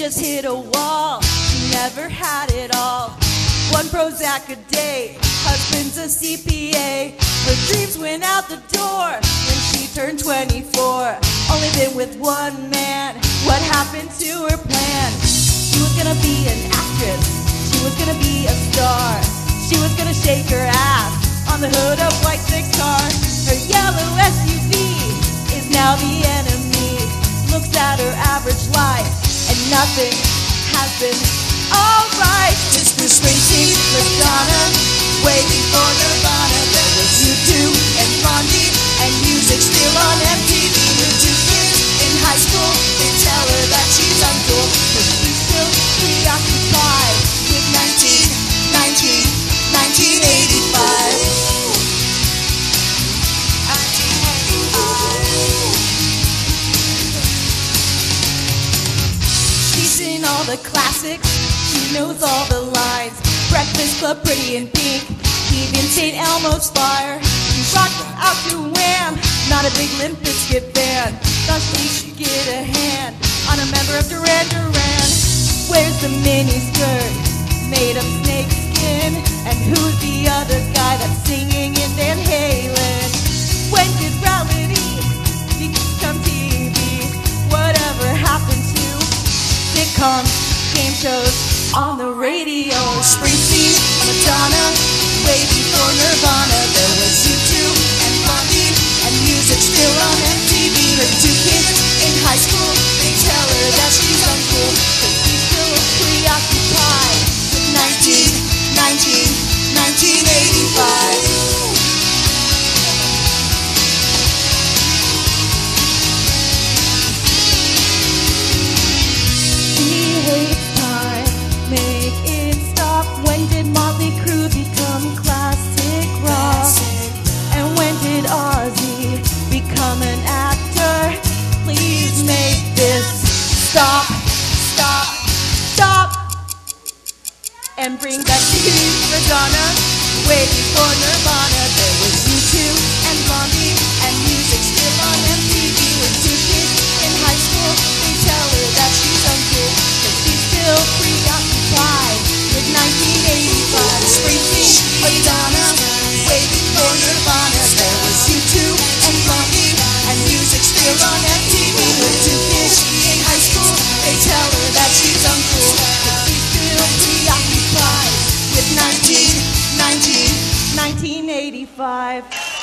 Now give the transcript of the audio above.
just hit a wall. She never had it all. One Prozac a day, husband's a CPA. Her dreams went out the door when she turned 24. Only been with one man. What happened to her plan? She was gonna be an actress. She was gonna be a star. She was gonna shake her ass on the hood of White Six car. Her yellow SUV is now the enemy. Looks at her average life and nothing has been alright. Mr. Springsteen, Madonna, way before Nirvana. There was U2 and Blondie and music still on MTV. Her two kids in high school, they tell her that she's uncool, but she's still preoccupied with 1985. She's seen all the classics, she knows all the lines. Breakfast Club, Pretty in Pink, even St. Elmo's Fire. She rocked out to Wham, not a big Limp Bizkit fan. Thought she should get a hand on a member of Duran Duran. Wears the mini skirt made of snake skin, and who's the other guy that's singing in Van Halen? When did reality become TV? Whatever happened to sitcoms, game shows on the radio? Springsteen, Madonna, way before Nirvana. There was U2 and Blondie and music still on MTV. Her two kids in high school, they tell her that she's uncool, but she's still preoccupied with 1985. When did Motley Crue become classic rock? And when did Ozzy become an actor? Please make this stop, stop, stop. And bring back Stevie Madonna, way before Nirvana. There was U2 and Blondie and music still on MTV. With two kids in high school, they tell her that she's uncool, but she's still preoccupied with 1985. Springsteen, Madonna, way before Nirvana. There was U2 and Blondie and music still on MTV. With two kids in high school, they tell her that she's uncool, but she's still preoccupied with 1985.